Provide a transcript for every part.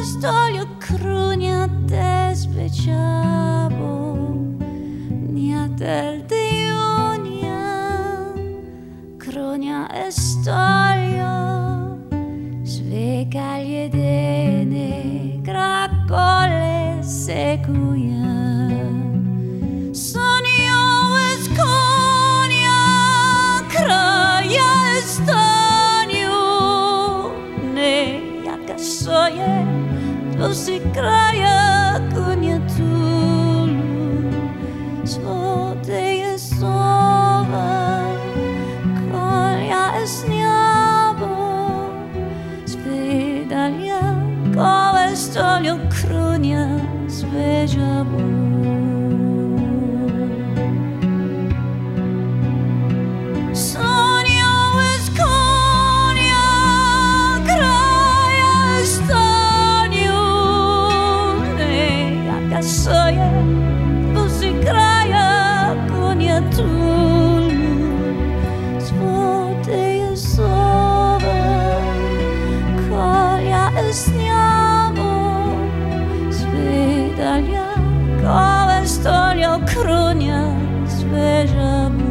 stolio crunia te speciabo nia del dionia crunia estolio svegaglie dene gracole secuia sonio esconia craya estanio ne soje to si kraja kunia tulu svote je sova kolja esnjavo svedalja kove stoljo krunja svežavu soje busi kraja kunia tulu svote je sova kolja esnjavo svedalja kove stoljo krunja svežavu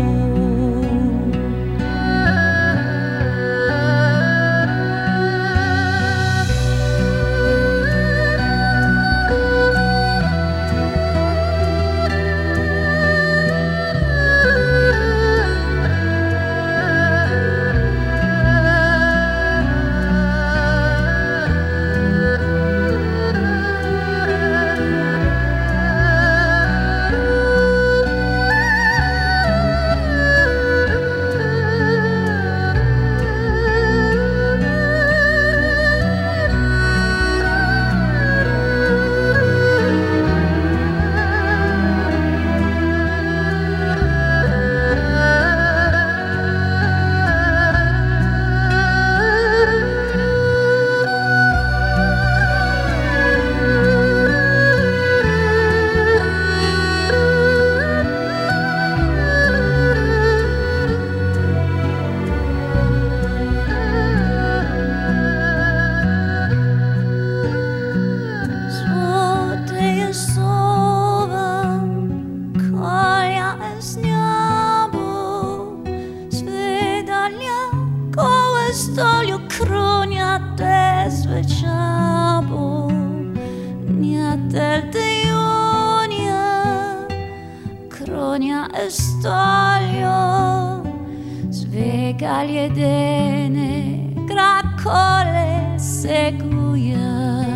stoljo kronja te svečabo nia del dionia kronja estoljo svegaglie dene gracole secuia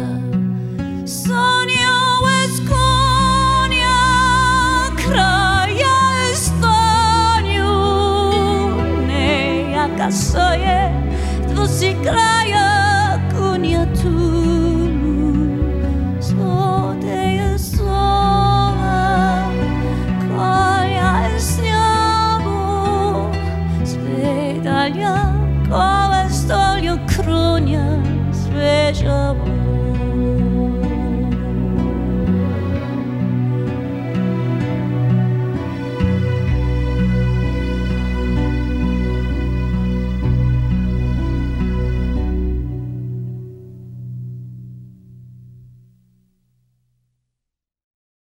sonio esconia kraja estonio ne soje